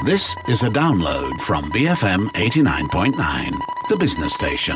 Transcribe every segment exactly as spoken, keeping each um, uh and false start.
This is a download from B F M eighty-nine point nine, the business station.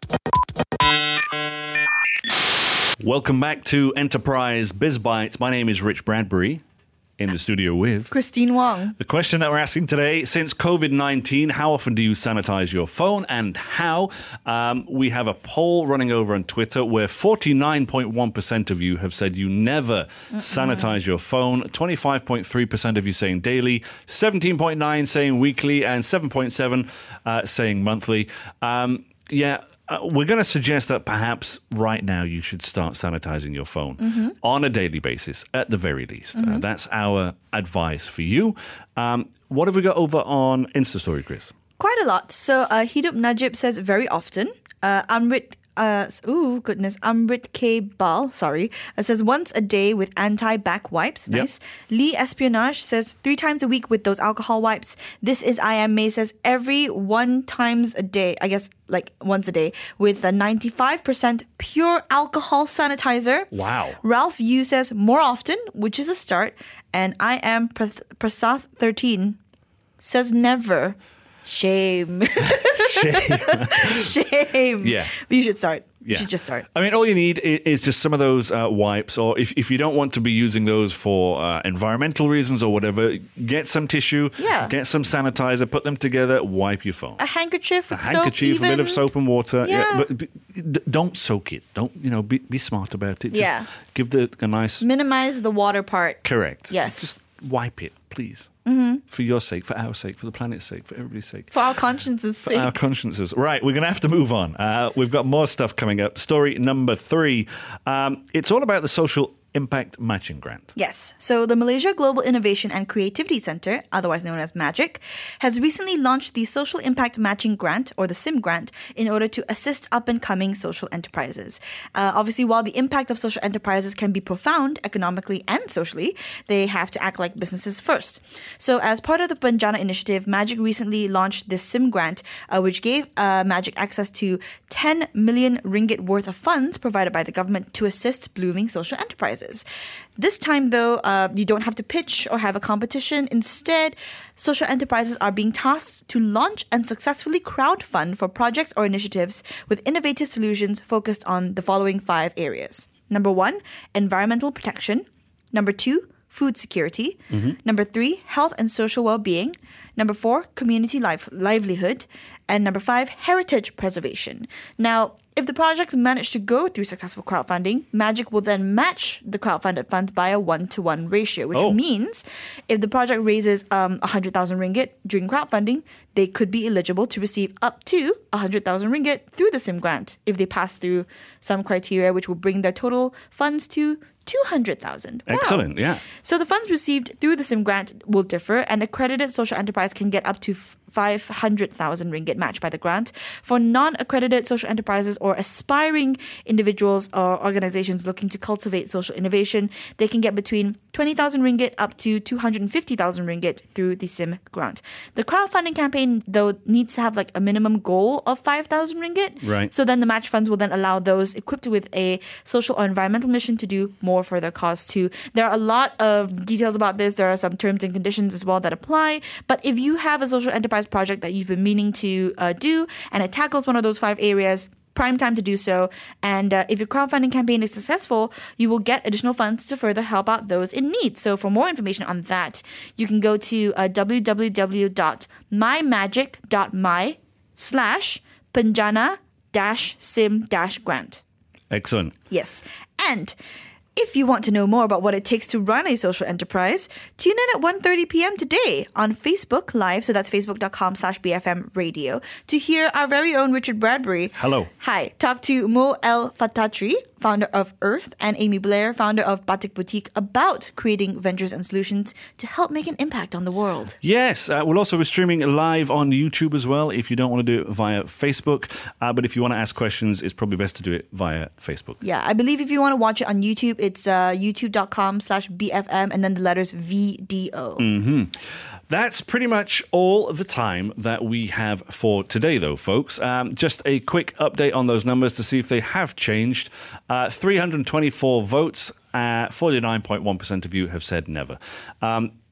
Welcome back to Enterprise Biz Bites. My name is Rich Bradbury, in the studio with Christine Wong. The question that we're asking today, since COVID nineteen, how often do you sanitize your phone and how? Um, we have a poll running over on Twitter where forty-nine point one percent of you have said you never Mm-mm. sanitize your phone, twenty-five point three percent of you saying daily, seventeen point nine saying weekly, and seven point seven uh, saying monthly. Um, yeah. Uh, we're going to suggest that perhaps right now you should start sanitizing your phone mm-hmm. on a daily basis, at the very least. Mm-hmm. Uh, that's our advice for you. Um, what have we got over on Insta Story, Chris? Quite a lot. So uh, Hidup Najib says very often. Uh, Amrit Uh, ooh, goodness. Amrit K. Bal, sorry, uh, says once a day with anti-back wipes. Nice. Yep. Lee Espionage says three times a week with those alcohol wipes. This is I Am May says every one times a day, I guess like once a day, with a ninety-five percent pure alcohol sanitizer. Wow. Ralph Yu says more often, which is a start. And I Am Prasath thirteen says never. Shame. Shame. Shame. Yeah. But you should start. You Yeah. should just start. I mean, all you need is just some of those uh, wipes, or if, if you don't want to be using those for uh, environmental reasons or whatever, get some tissue, Yeah. get some sanitizer, put them together, wipe your phone. A handkerchief A with handkerchief, soap a bit even. of soap and water. Yeah. but b- d- don't soak it. Don't, you know, be, be smart about it. Just Yeah. give the a nice... Minimize the water part. Correct. Yes. Just wipe it, please. Mm-hmm. For your sake, for our sake, for the planet's sake, for everybody's sake. For our conscience's For sake. our consciences. Right, we're going to have to move on. Uh, we've got more stuff coming up. Story number three. Um, it's all about the Social Impact Matching Grant. Yes. So the Malaysia Global Innovation and Creativity Centre, otherwise known as MAGIC, has recently launched the Social Impact Matching Grant, or the S I M grant, in order to assist up-and-coming social enterprises. Uh, obviously, while the impact of social enterprises can be profound economically and socially, they have to act like businesses first. So as part of the Penjana initiative, MAGIC recently launched this S I M grant, uh, which gave uh, MAGIC access to ten million ringgit worth of funds provided by the government to assist blooming social enterprises. This time, though, uh, you don't have to pitch or have a competition. Instead, social enterprises are being tasked to launch and successfully crowdfund for projects or initiatives with innovative solutions focused on the following five areas. Number one, environmental protection. Number two, food security. Mm-hmm. Number three, health and social well-being. Number four, community life, livelihood. And number five, heritage preservation. Now, if the projects manage to go through successful crowdfunding, MAGIC will then match the crowdfunded funds by a one-to-one ratio, which oh. means if the project raises um, one hundred thousand ringgit during crowdfunding, they could be eligible to receive up to one hundred thousand ringgit through the S I M grant if they pass through some criteria, which will bring their total funds to two hundred thousand. Wow. Excellent, yeah. So the funds received through the S I M grant will differ, and accredited social enterprise can get up to five hundred thousand ringgit matched by the grant. For non-accredited social enterprises or aspiring individuals or organizations looking to cultivate social innovation, they can get between twenty thousand ringgit up to two hundred fifty thousand ringgit through the S I M grant. The crowdfunding campaign, though, needs to have like a minimum goal of five thousand ringgit. Right. So then the match funds will then allow those equipped with a social or environmental mission to do more for their cause too. There are a lot of details about this. There are some terms and conditions as well that apply. But if you have a social enterprise project that you've been meaning to uh, do and it tackles one of those five areas, prime time to do so. And uh, if your crowdfunding campaign is successful, you will get additional funds to further help out those in need. So for more information on that, you can go to uh, www.mymagic.my slash Penjana dash sim dash grant. Excellent. Yes. And if you want to know more about what it takes to run a social enterprise, tune in at one thirty p.m. today on Facebook Live, so that's facebook.com slash BFM radio, to hear our very own Richard Bradbury. Hello. Hi. Talk to Mo El Fatatri, founder of Earth, and Amy Blair, founder of Batik Boutique, about creating ventures and solutions to help make an impact on the world. Yes, uh, we'll also be streaming live on YouTube as well if you don't want to do it via Facebook. Uh, but if you want to ask questions, it's probably best to do it via Facebook. Yeah, I believe if you want to watch it on YouTube, it's uh, youtube.com slash BFM and then the letters V D O. Mm-hmm. That's pretty much all the time that we have for today, though, folks. Um, just a quick update on those numbers to see if they have changed. Uh, three hundred twenty-four votes, uh, forty-nine point one percent of you have said never. Um,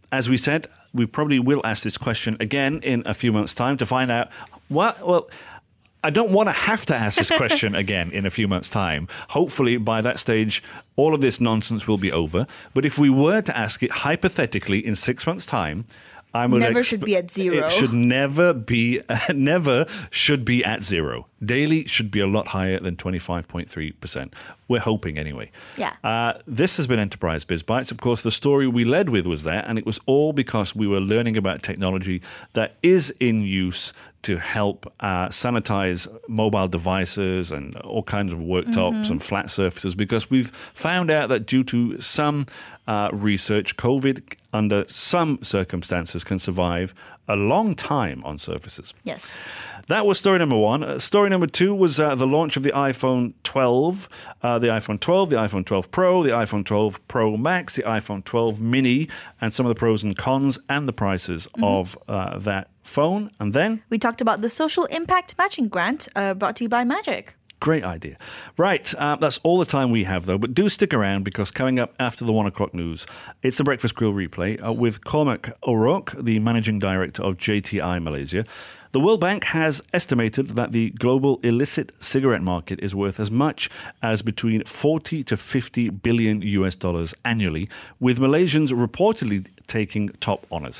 as we said, we probably will ask this question again in a few months' time to find out what, well, I don't want to have to ask this question again in a few months' time. Hopefully, by that stage, all of this nonsense will be over. But if we were to ask it hypothetically in six months' time, I would never exp- should be at zero. It should never be, never should be at zero. Daily should be a lot higher than twenty-five point three percent. We're hoping anyway. Yeah. Uh, this has been Enterprise Biz Bites. Of course, the story we led with was that, and it was all because we were learning about technology that is in use to help uh, sanitize mobile devices and all kinds of worktops mm-hmm. and flat surfaces, because we've found out that due to some uh, research, COVID, under some circumstances, can survive a long time on surfaces. Yes. That was story number one. Uh, story number two was uh, the launch of the iPhone twelve, uh, the iPhone twelve, the iPhone twelve Pro, the iPhone twelve Pro Max, the iPhone twelve Mini, and some of the pros and cons and the prices mm-hmm. of uh, that phone. And then we talked about the Social Impact Matching Grant uh, brought to you by Magic. Great idea. Right, uh, that's all the time we have, though. But do stick around, because coming up after the one o'clock news, it's the Breakfast Grill replay uh, with Cormac O'Rourke, the managing director of J T I Malaysia. The World Bank has estimated that the global illicit cigarette market is worth as much as between forty to fifty billion U S dollars annually, with Malaysians reportedly taking top honours.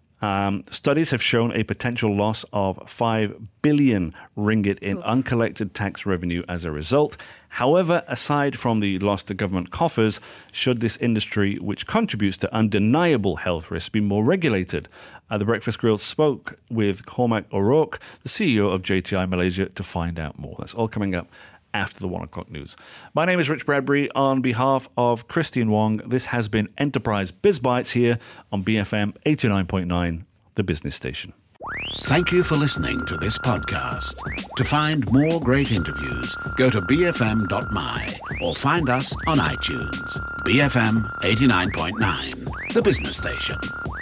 Um, studies have shown a potential loss of five billion ringgit in uncollected tax revenue as a result. However, aside from the loss to government coffers, should this industry, which contributes to undeniable health risks, be more regulated? Uh, the Breakfast Grill spoke with Cormac O'Rourke, the C E O of J T I Malaysia, to find out more. That's all coming up after the one o'clock news. My name is Rich Bradbury. On behalf of Christian Wong, this has been Enterprise Biz Bites here on B F M eighty-nine point nine, the business station. Thank you for listening to this podcast. To find more great interviews, go to b f m dot m y or find us on iTunes. B F M eighty-nine point nine, the business station.